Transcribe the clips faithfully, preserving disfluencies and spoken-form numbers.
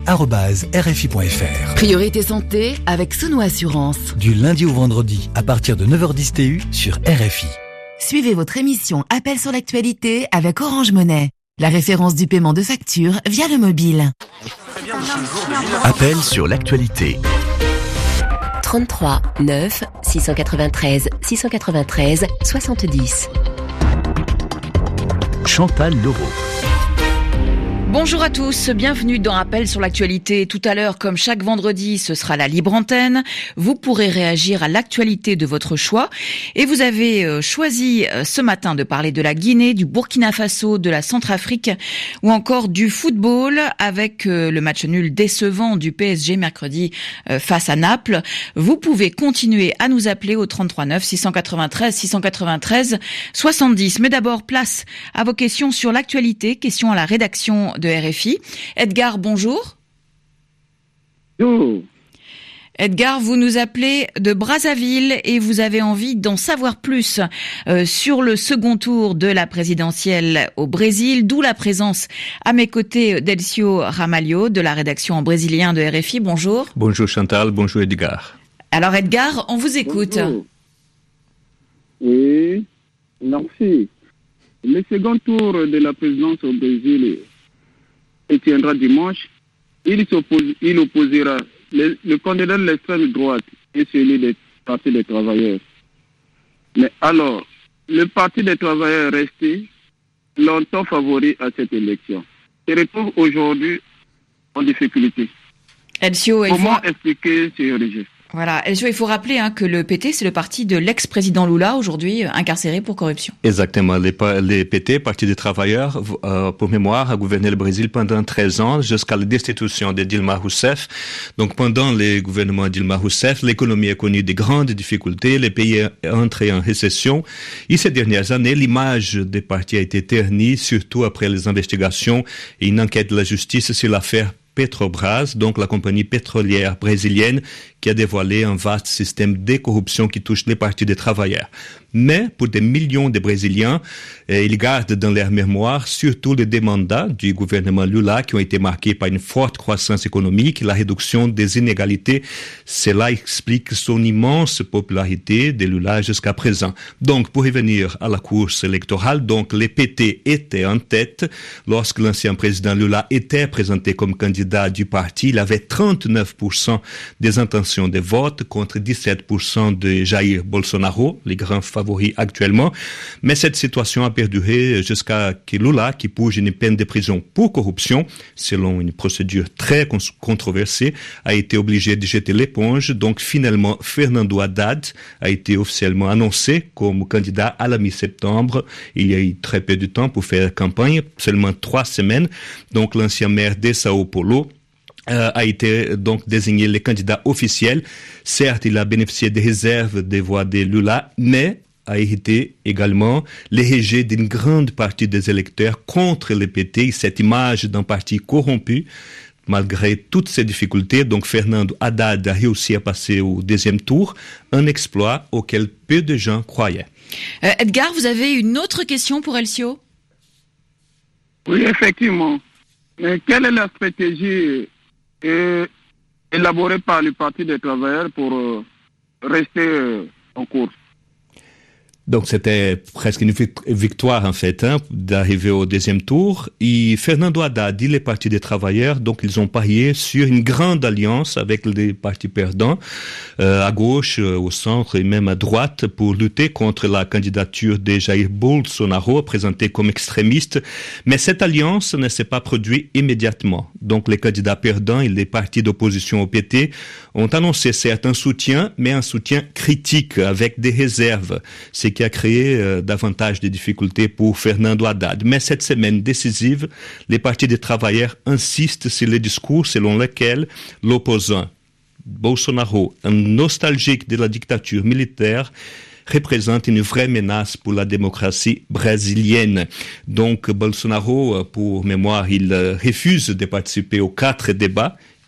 arobase r f i point f r. Priorité santé avec Sono Assurance. Du lundi au vendredi, à partir de neuf heures dix T U sur R F I. Suivez votre émission Appel sur l'actualité avec Orange Money, la référence du paiement de factures via le mobile. Appel sur l'actualité. trente-trois neuf six cent quatre-vingt-treize six cent quatre-vingt-treize soixante-dix. Chantal Leroux. Bonjour à tous, bienvenue dans Appel sur l'actualité. Tout à l'heure, comme chaque vendredi, ce sera la libre antenne. Vous pourrez réagir à l'actualité de votre choix. Et vous avez choisi ce matin de parler de la Guinée, du Burkina Faso, de la Centrafrique ou encore du football avec le match nul décevant du P S G mercredi face à Naples. Vous pouvez continuer à nous appeler au trente-trois neuf six cent quatre-vingt-treize six cent quatre-vingt-treize soixante-dix. Mais d'abord, place à vos questions sur l'actualité, questions à la rédaction de R F I. Edgar, bonjour. Bonjour. Edgar, vous nous appelez de Brazzaville et vous avez envie d'en savoir plus euh, sur le second tour de la présidentielle au Brésil, d'où la présence à mes côtés d'Elcio Ramalho de la rédaction en brésilien de R F I. Bonjour. Bonjour Chantal, bonjour Edgar. Alors Edgar, on vous écoute. Bonjour. Oui, merci. Le second tour de la présidence au Brésil se tiendra dimanche. Il, il opposera le, le candidat de l'extrême droite et celui du Parti des travailleurs. Mais alors, le Parti des travailleurs est resté longtemps favori à cette élection. Se retrouve aujourd'hui en difficulté. Elcio, Comment faut... expliquer ce rejet? Voilà, Elcio, il faut rappeler hein, que le P T, c'est le parti de l'ex-président Lula, aujourd'hui incarcéré pour corruption. Exactement. Les, les P T, Parti des travailleurs, euh, pour mémoire, a gouverné le Brésil pendant treize ans, jusqu'à la destitution de Dilma Rousseff. Donc, pendant les gouvernements de Dilma Rousseff, l'économie a connu de grandes difficultés, les pays est entré en récession. Et ces dernières années, l'image des partis a été ternie, surtout après les investigations et une enquête de la justice sur l'affaire Petrobras, donc la compagnie pétrolière brésilienne qui a dévoilé un vaste système de corruption qui touche les partis des travailleurs. Mais pour des millions de Brésiliens, eh, ils gardent dans leur mémoire surtout les deux mandats du gouvernement Lula qui ont été marqués par une forte croissance économique et la réduction des inégalités. Cela explique son immense popularité de Lula jusqu'à présent. Donc, pour revenir à la course électorale, donc les P T étaient en tête. Lorsque l'ancien président Lula était présenté comme candidat du parti, il avait trente-neuf pour cent des intentions de vote contre dix-sept pour cent de Jair Bolsonaro, les grands favoris actuellement. Mais cette situation a perduré jusqu'à que Lula, qui purge une peine de prison pour corruption, selon une procédure très controversée, a été obligé de jeter l'éponge. Donc finalement, Fernando Haddad a été officiellement annoncé comme candidat à la mi-septembre. Il y a eu très peu de temps pour faire campagne, seulement trois semaines. Donc l'ancien maire de Sao Paulo Euh, a été donc désigné le candidat officiel. Certes, il a bénéficié des réserves des voix de Lula, mais a hérité également les rejets d'une grande partie des électeurs contre le P T, cette image d'un parti corrompu. Malgré toutes ces difficultés, donc Fernando Haddad a réussi à passer au deuxième tour, un exploit auquel peu de gens croyaient. Euh, Edgar, vous avez une autre question pour Elcio? Oui, effectivement. Mais quelle est la stratégie euh, élaborée par le Parti des travailleurs pour euh, rester euh, en course? Donc c'était presque une victoire en fait hein, d'arriver au deuxième tour. Et Fernando Haddad et les partis des travailleurs, donc ils ont parié sur une grande alliance avec les partis perdants, euh, à gauche, euh, au centre et même à droite, pour lutter contre la candidature de Jair Bolsonaro, présenté comme extrémiste. Mais cette alliance ne s'est pas produite immédiatement. Donc les candidats perdants et les partis d'opposition au P T ont annoncé certes un soutien, mais un soutien critique avec des réserves. C'est qui a créé euh, davantage de difficultés pour Fernando Haddad. Mais cette semaine décisive, les partis des travailleurs insistent sur le discours selon lequel l'opposant Bolsonaro, un nostalgique de la dictature militaire, représente une vraie menace pour la démocratie brésilienne. Donc Bolsonaro, pour mémoire, il refuse de participer aux quatre débats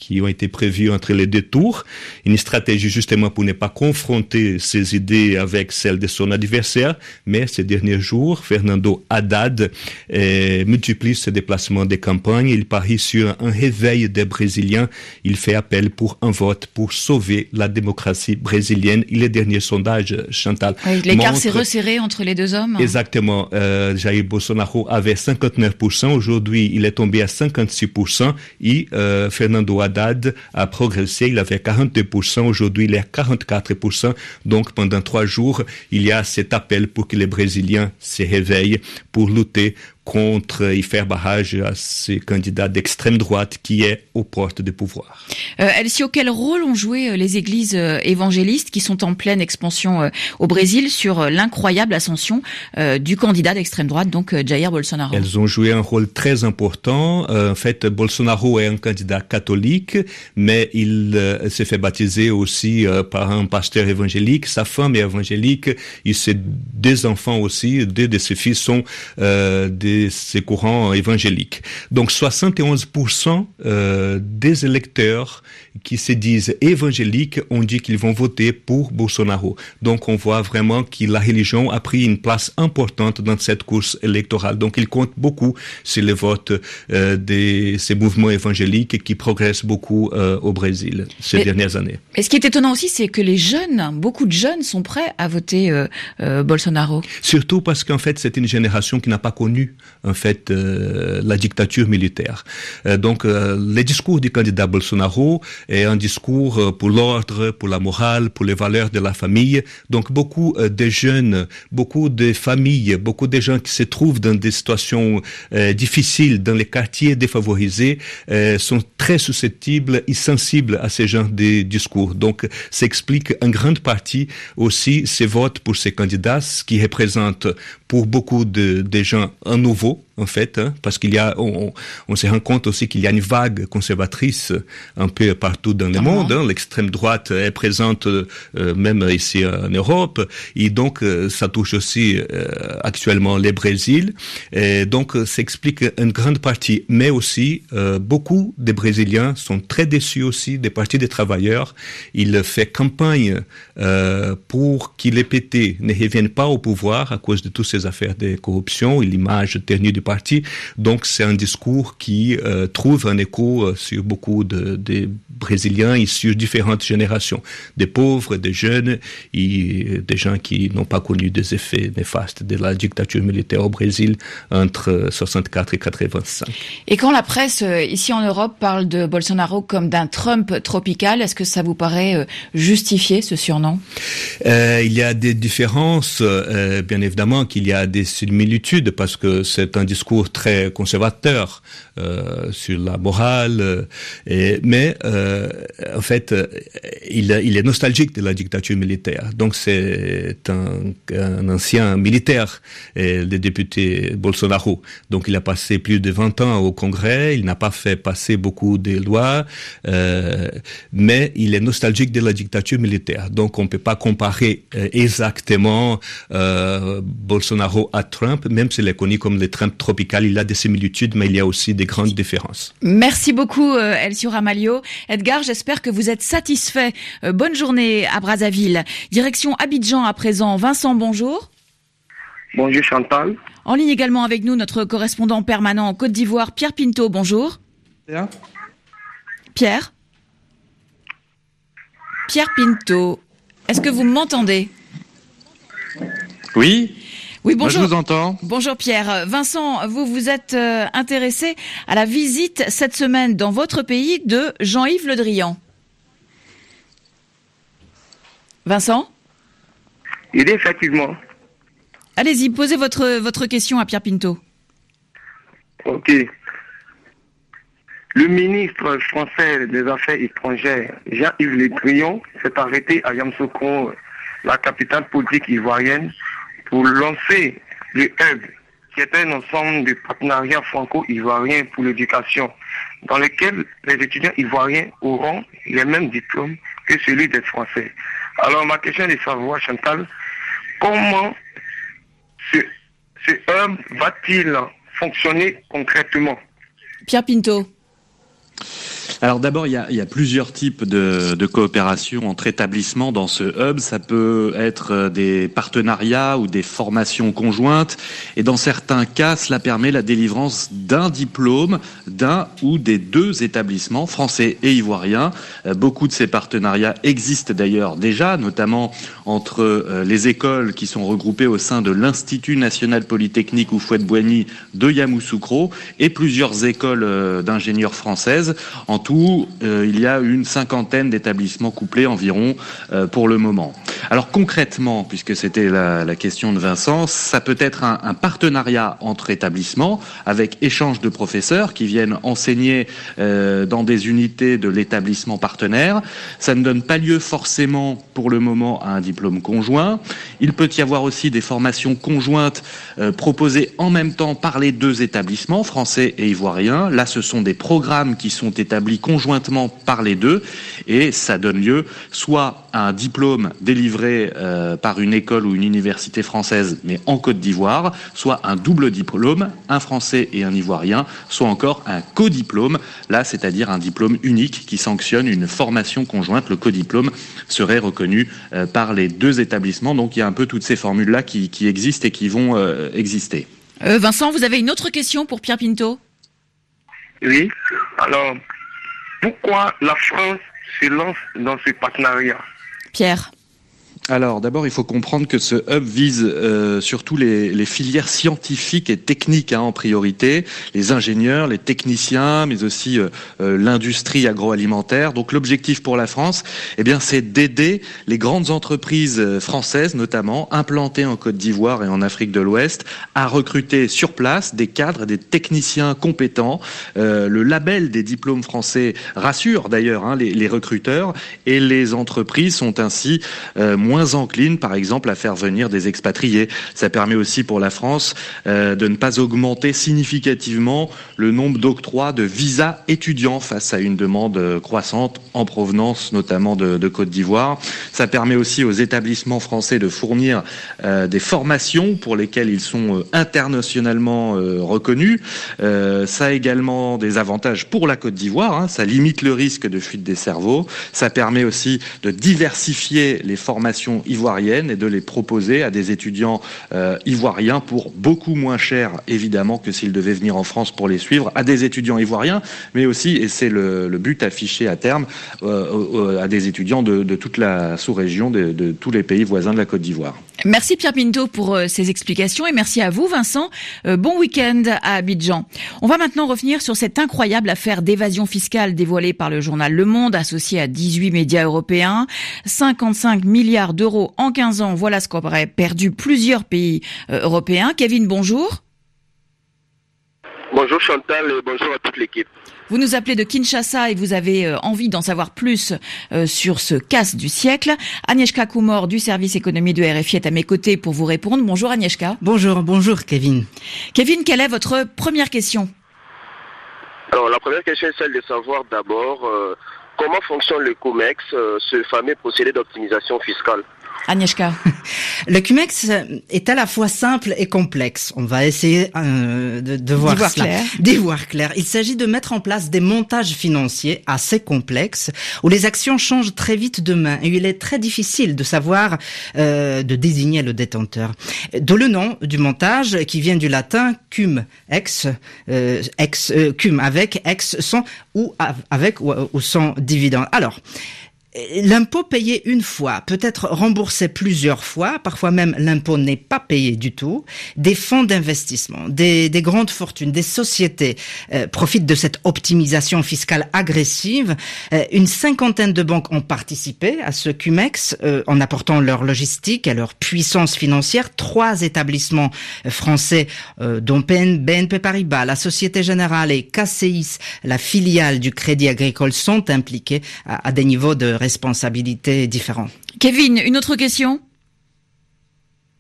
qui ont été prévues entre les deux tours. Une stratégie justement pour ne pas confronter ses idées avec celles de son adversaire. Mais ces derniers jours, Fernando Haddad eh, multiplie ses déplacements de campagne. Il parie sur un réveil des Brésiliens. Il fait appel pour un vote pour sauver la démocratie brésilienne. Et les derniers sondages, Chantal, oui, l'écart montrent... s'est resserré entre les deux hommes. Exactement. Euh, Jair Bolsonaro avait cinquante-neuf pour cent. Aujourd'hui, il est tombé à cinquante-six pour cent. Et euh, Fernando Haddad a progressé. Il avait quarante-deux pour cent. Aujourd'hui, il est à quarante-quatre pour cent. Donc, pendant trois jours, il y a cet appel pour que les Brésiliens se réveillent pour lutter contre et faire barrage à ces candidats d'extrême droite qui est aux portes du pouvoir. Euh, Elcio, quel rôle ont joué les églises évangélistes qui sont en pleine expansion au Brésil sur l'incroyable ascension euh, du candidat d'extrême droite, donc Jair Bolsonaro? Elles ont joué un rôle très important. Euh, en fait, Bolsonaro est un candidat catholique, mais il euh, s'est fait baptiser aussi euh, par un pasteur évangélique. Sa femme est évangélique. Et ses deux enfants aussi, deux de ses fils sont euh, des ces courants évangéliques. Donc soixante et onze pour cent euh, des électeurs qui se disent évangéliques ont dit qu'ils vont voter pour Bolsonaro. Donc on voit vraiment que la religion a pris une place importante dans cette course électorale. Donc il compte beaucoup sur les votes euh, de ces mouvements évangéliques qui progressent beaucoup euh, au Brésil ces mais, dernières années. Et ce qui est étonnant aussi, c'est que les jeunes, beaucoup de jeunes sont prêts à voter euh, euh, Bolsonaro. Surtout parce qu'en fait c'est une génération qui n'a pas connu en fait euh, la dictature militaire. Euh, donc euh, le discours du candidat Bolsonaro est un discours euh, pour l'ordre, pour la morale, pour les valeurs de la famille. Donc beaucoup euh, de jeunes, beaucoup de familles, beaucoup de gens qui se trouvent dans des situations euh, difficiles, dans les quartiers défavorisés, euh, sont très susceptibles et sensibles à ce genre de discours. Donc ça explique en grande partie aussi ces votes pour ces candidats, ce qui représente pour beaucoup de, de gens un nouveau, en fait, hein, parce qu'il y a, on, on se rend compte aussi qu'il y a une vague conservatrice un peu partout dans le uh-huh. monde. Hein. L'extrême droite est présente euh, même ici en Europe, et donc euh, ça touche aussi euh, actuellement le Brésil. Et donc ça explique une grande partie, mais aussi euh, beaucoup de Brésiliens sont très déçus aussi des partis des travailleurs. Ils font campagne euh, pour que les P T ne reviennent pas au pouvoir à cause de toutes ces affaires de corruption et l'image ternie du parti. Donc c'est un discours qui euh, trouve un écho euh, sur beaucoup de, de Brésiliens et sur différentes générations, des pauvres, des jeunes et des gens qui n'ont pas connu des effets néfastes de la dictature militaire au Brésil entre soixante-quatre et quatre-vingt-cinq. Et quand la presse ici en Europe parle de Bolsonaro comme d'un Trump tropical, est-ce que ça vous paraît justifié ce surnom? euh, Il y a des différences, euh, bien évidemment qu'il y a des similitudes parce que c'est un discours très conservateur euh, sur la morale, euh, et, mais euh, en fait, euh, il, il est nostalgique de la dictature militaire. Donc c'est un, un ancien militaire, et le député Bolsonaro. Donc il a passé plus de vingt ans au Congrès, il n'a pas fait passer beaucoup de lois, euh, mais il est nostalgique de la dictature militaire. Donc on ne peut pas comparer euh, exactement euh, Bolsonaro à Trump, même s'il est connu comme le Trump tropical. Il a des similitudes, mais il y a aussi des grandes différences. Merci beaucoup, euh, Elcio Ramalho. Edgar, j'espère que vous êtes satisfait. Euh, bonne journée à Brazzaville. Direction Abidjan à présent. Vincent, bonjour. Bonjour Chantal. En ligne également avec nous, notre correspondant permanent en Côte d'Ivoire, Pierre Pinto. Bonjour. Bien. Pierre Pierre Pinto, est-ce que vous m'entendez? Oui. Oui, bonjour. Moi, je vous entends. Bonjour Pierre. Vincent, vous vous êtes euh, intéressé à la visite cette semaine dans votre pays de Jean-Yves Le Drian. Vincent? Il est effectivement. Allez-y, posez votre, votre question à Pierre Pinto. Ok. Le ministre français des Affaires étrangères, Jean-Yves Le Drian, s'est arrêté à Yamoussoukro, la capitale politique ivoirienne, pour lancer le hub, qui est un ensemble de partenariats franco-ivoiriens pour l'éducation, dans lequel les étudiants ivoiriens auront les mêmes diplômes que celui des Français. Alors ma question est de savoir, Chantal, comment ce, ce hub va-t-il fonctionner concrètement? Pierre Pinto. Alors d'abord, il y a, il y a plusieurs types de, de coopération entre établissements dans ce hub. Ça peut être des partenariats ou des formations conjointes. Et dans certains cas, cela permet la délivrance d'un diplôme d'un ou des deux établissements, français et ivoiriens. Euh, beaucoup de ces partenariats existent d'ailleurs déjà, notamment entre euh, les écoles qui sont regroupées au sein de l'Institut national polytechnique Houphouët-Boigny de Yamoussoukro et plusieurs écoles euh, d'ingénieurs françaises. En tout, euh, il y a une cinquantaine d'établissements couplés environ euh, pour le moment. Alors concrètement, puisque c'était la, la question de Vincent, ça peut être un, un partenariat entre établissements avec échange de professeurs qui viennent enseigner euh, dans des unités de l'établissement partenaire. Ça ne donne pas lieu forcément pour le moment à un diplôme conjoint. Il peut y avoir aussi des formations conjointes euh, proposées en même temps par les deux établissements, français et ivoiriens. Là, ce sont des programmes qui sont établis conjointement par les deux et ça donne lieu soit à un diplôme délivré euh, par une école ou une université française mais en Côte d'Ivoire, soit un double diplôme, un français et un ivoirien, soit encore un codiplôme, là c'est-à-dire un diplôme unique qui sanctionne une formation conjointe. Le codiplôme serait reconnu euh, par les deux établissements, donc il y a un peu toutes ces formules-là qui, qui existent et qui vont euh, exister. Euh, Vincent, vous avez une autre question pour Pierre Pinto ? Oui, alors pourquoi la France se lance dans ce partenariat ? Pierre. Alors d'abord, il faut comprendre que ce hub vise euh, surtout les, les filières scientifiques et techniques hein, en priorité, les ingénieurs, les techniciens, mais aussi euh, euh, l'industrie agroalimentaire. Donc l'objectif pour la France, eh bien, c'est d'aider les grandes entreprises françaises, notamment implantées en Côte d'Ivoire et en Afrique de l'Ouest, à recruter sur place des cadres, des techniciens compétents. Euh, le label des diplômes français rassure d'ailleurs hein, les, les recruteurs et les entreprises sont ainsi euh, moins moins encline, par exemple, à faire venir des expatriés. Ça permet aussi pour la France euh, de ne pas augmenter significativement le nombre d'octrois de visas étudiants face à une demande croissante en provenance notamment de, de Côte d'Ivoire. Ça permet aussi aux établissements français de fournir euh, des formations pour lesquelles ils sont euh, internationalement euh, reconnus. Euh, ça a également des avantages pour la Côte d'Ivoire. Hein. Ça limite le risque de fuite des cerveaux. Ça permet aussi de diversifier les formations ivoiriennes et de les proposer à des étudiants euh, ivoiriens pour beaucoup moins cher, évidemment, que s'ils devaient venir en France pour les suivre, à des étudiants ivoiriens, mais aussi, et c'est le, le but affiché à terme, euh, à des étudiants de, de toute la sous-région, de, de tous les pays voisins de la Côte d'Ivoire. Merci Pierre Pinto pour euh, ces explications et merci à vous Vincent. Euh, bon week-end à Abidjan. On va maintenant revenir sur cette incroyable affaire d'évasion fiscale dévoilée par le journal Le Monde, associé à dix-huit médias européens. cinquante-cinq milliards d'euros en quinze ans, voilà ce qu'auraient perdu plusieurs pays euh, européens. Kevin, bonjour. Bonjour Chantal et bonjour à toute l'équipe. Vous nous appelez de Kinshasa et vous avez euh, envie d'en savoir plus euh, sur ce casse du siècle. Agnieszka Kumor du service économie de R F I est à mes côtés pour vous répondre. Bonjour Agnieszka. Bonjour, bonjour Kevin. Kevin, quelle est votre première question ? Alors la première question est celle de savoir d'abord euh, comment fonctionne le CumEx, euh, ce fameux procédé d'optimisation fiscale. Agnieszka. Le CumEx est à la fois simple et complexe. On va essayer euh, de, de voir, voir cela. Clair. D'y voir clair. Il s'agit de mettre en place des montages financiers assez complexes où les actions changent très vite de main et il est très difficile de savoir, euh, de désigner le détenteur. D'où le nom du montage qui vient du latin cum ex, euh, ex euh, cum avec, ex sans ou avec ou, ou sans dividende. Alors, l'impôt payé une fois peut être remboursé plusieurs fois, parfois même l'impôt n'est pas payé du tout. Des fonds d'investissement, des, des grandes fortunes, des sociétés euh, profitent de cette optimisation fiscale agressive. Euh, une cinquantaine de banques ont participé à ce CumEx euh, en apportant leur logistique et leur puissance financière. Trois établissements français, euh, dont B N P Paribas, la Société Générale et C A C E I S, la filiale du Crédit Agricole, sont impliqués à, à des niveaux de responsabilités différents. Kevin, une autre question ?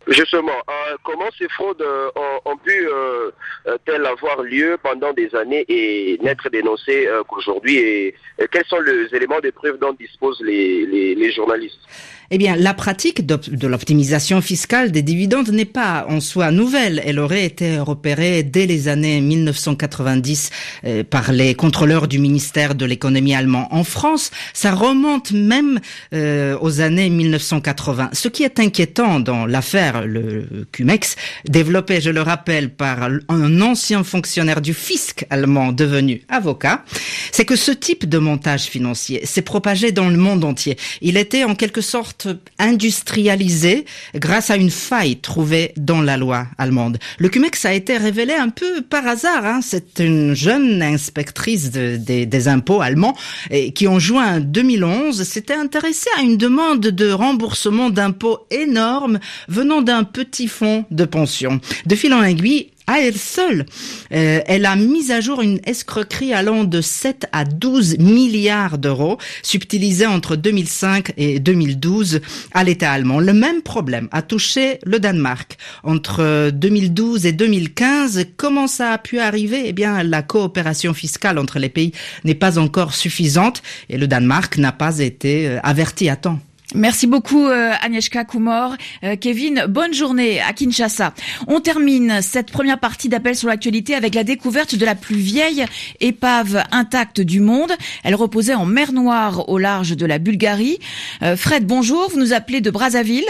Justement, euh, comment ces fraudes euh, ont, ont pu-elles euh, avoir lieu pendant des années et n'être dénoncées euh, qu'aujourd'hui et, et quels sont les éléments de preuve dont disposent les, les, les journalistes? Eh bien, la pratique de l'optimisation fiscale des dividendes n'est pas en soi nouvelle. Elle aurait été repérée dès les années mille neuf cent quatre-vingt-dix euh, par les contrôleurs du ministère de l'économie allemand. En France, ça remonte même euh, aux années mille neuf cent quatre-vingts. Ce qui est inquiétant dans l'affaire, le Cum-Ex, développée, je le rappelle, par un ancien fonctionnaire du fisc allemand devenu avocat, c'est que ce type de montage financier s'est propagé dans le monde entier. Il était en quelque sorte industrialisé grâce à une faille trouvée dans la loi allemande. Le Cum-Ex a été révélé un peu par hasard. Hein. C'est une jeune inspectrice de, de, des impôts allemands et qui en juin deux mille onze s'était intéressée à une demande de remboursement d'impôts énorme venant d'un petit fonds de pension. De fil en aiguille, à elle seule, euh, elle a mis à jour une escroquerie allant de sept à douze milliards d'euros, subtilisée entre deux mille cinq et deux mille douze à l'État allemand. Le même problème a touché le Danemark. Entre deux mille douze et deux mille quinze, comment ça a pu arriver? Eh bien, la coopération fiscale entre les pays n'est pas encore suffisante et le Danemark n'a pas été averti à temps. Merci beaucoup euh, Agnieszka Kumor. Euh, Kevin, bonne journée à Kinshasa. On termine cette première partie d'Appel sur l'actualité avec la découverte de la plus vieille épave intacte du monde. Elle reposait en mer Noire au large de la Bulgarie. Euh, Fred, bonjour, vous nous appelez de Brazzaville.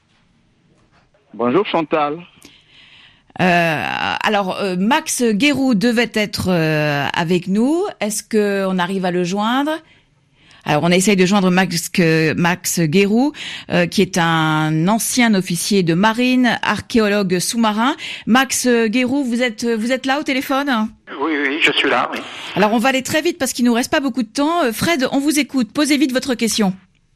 Bonjour Chantal. Euh, alors euh, Max Guérou devait être euh, avec nous. Est-ce qu'on arrive à le joindre ? Alors, on essaye de joindre Max, Max Guérou, euh, qui est un ancien officier de marine, archéologue sous-marin. Max Guérou, vous êtes, vous êtes là au téléphone ? Oui, oui, je suis là, oui. Alors, on va aller très vite parce qu'il nous reste pas beaucoup de temps. Fred, on vous écoute. Posez vite votre question.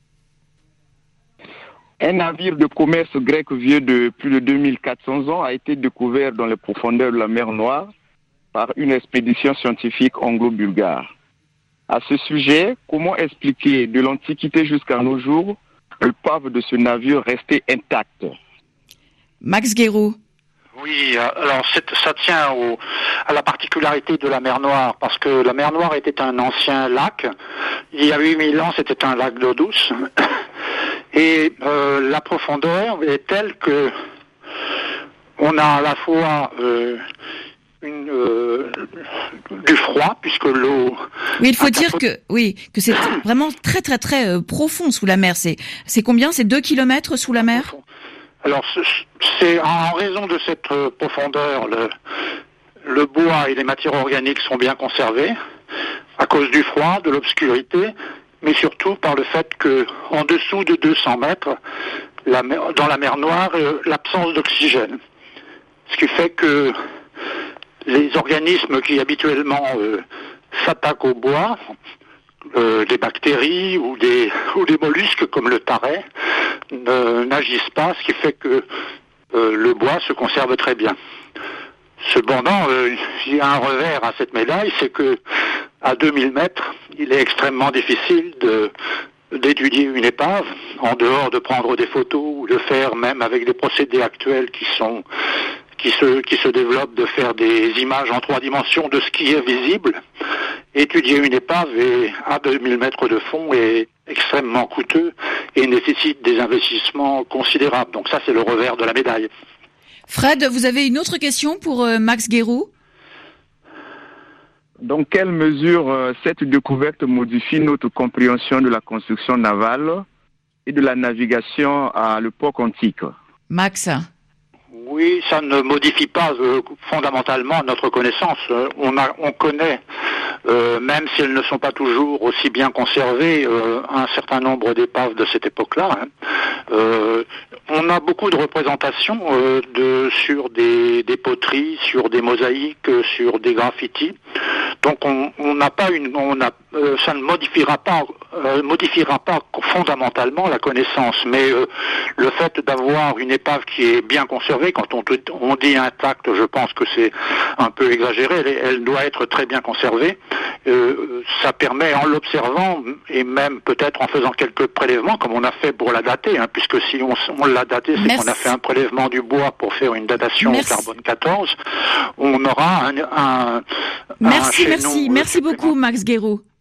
Un navire de commerce grec vieux de plus de deux mille quatre cents ans a été découvert dans les profondeurs de la mer Noire par une expédition scientifique anglo-bulgare. À ce sujet, comment expliquer de l'Antiquité jusqu'à nos jours l'épave de ce navire restée intacte? Max Guérou. Oui, alors ça tient au, à la particularité de la mer Noire, parce que la mer Noire était un ancien lac. Il y a huit mille ans, c'était un lac d'eau douce. Et euh, la profondeur est telle que on a à la fois... Euh, Une, euh, du froid, puisque l'eau... Oui, il faut dire que oui que c'est vraiment très très très euh, profond sous la mer. C'est c'est combien? C'est deux kilomètres sous la mer? Alors, c'est en raison de cette euh, profondeur, le, le bois et les matières organiques sont bien conservés, à cause du froid, de l'obscurité, mais surtout par le fait que en dessous de deux cents mètres, la mer, dans la mer Noire, euh, l'absence d'oxygène. Ce qui fait que les organismes qui habituellement euh, s'attaquent au bois, euh, des bactéries ou des ou des mollusques comme le taret, ne, n'agissent pas, ce qui fait que euh, le bois se conserve très bien. Cependant, euh, il y a un revers à cette médaille, c'est que à deux mille mètres, il est extrêmement difficile de d'étudier une épave, en dehors de prendre des photos ou de faire, même avec des procédés actuels qui sont qui se, qui se développe, de faire des images en trois dimensions de ce qui est visible. Étudier une épave est, à deux mille mètres de fond est extrêmement coûteux et nécessite des investissements considérables. Donc ça, c'est le revers de la médaille. Fred, vous avez une autre question pour euh, Max Guérou? Dans quelle mesure euh, cette découverte modifie notre compréhension de la construction navale et de la navigation à l'époque antique? Max? Oui, ça ne modifie pas euh, fondamentalement notre connaissance. Euh, on, a, on connaît, euh, même si elles ne sont pas toujours aussi bien conservées, euh, un certain nombre d'épaves de cette époque-là. Hein. Euh, on a beaucoup de représentations euh, de, sur des, des poteries, sur des mosaïques, sur des graffitis. Donc on n'a pas une, on a, euh, ça ne modifiera pas, euh, modifiera pas fondamentalement la connaissance, mais euh, le fait d'avoir une épave qui est bien conservée, quand on, on dit intacte, je pense que c'est un peu exagéré, elle, elle doit être très bien conservée, euh, ça permet, en l'observant, et même peut-être en faisant quelques prélèvements, comme on a fait pour la dater, hein, puisque si on, on l'a daté, c'est Merci. qu'on a fait un prélèvement du bois pour faire une datation Merci. au carbone quatorze, on aura un... un Merci, un merci, chaînon merci beaucoup Max Guéroux.